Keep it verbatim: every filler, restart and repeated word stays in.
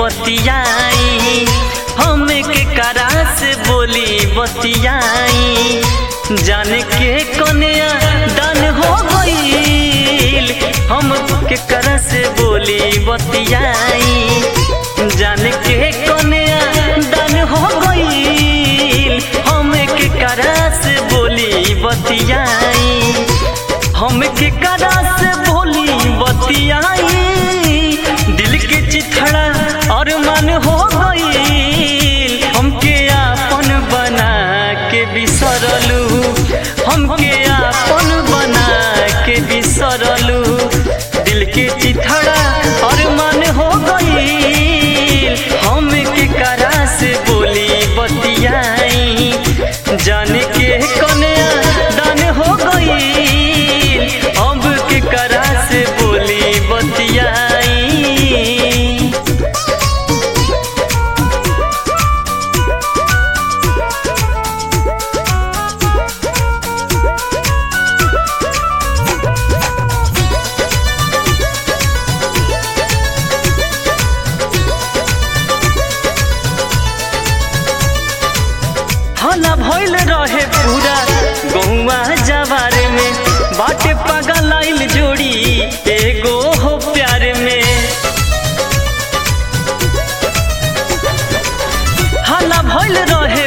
बतियाई, हम के करा से बोली बतियाई। जाने के कन्या दान हो गईल, हम के करा से बोली बतियाई। जाने के कन्या दान हो गईल, हम के करा से बोली बतियाई। हम के करा से बोली बतियाई, दिल के चिथड़ा और मन हो गईल। हमके आपन बना के बिसरलू, हमके आपन बना के बिसरलू। दिल के चिथड़ा और मन हो गईल, हम के करा से बोली बतियाई। जाने के कन्या दान हो गईल, अब के करा से बोली बतियाई। हला भइल रहे पूरा गहुआ जवार में, बाटे पागल आइल जोड़ी एगो हो प्यार में। हला भइल रहे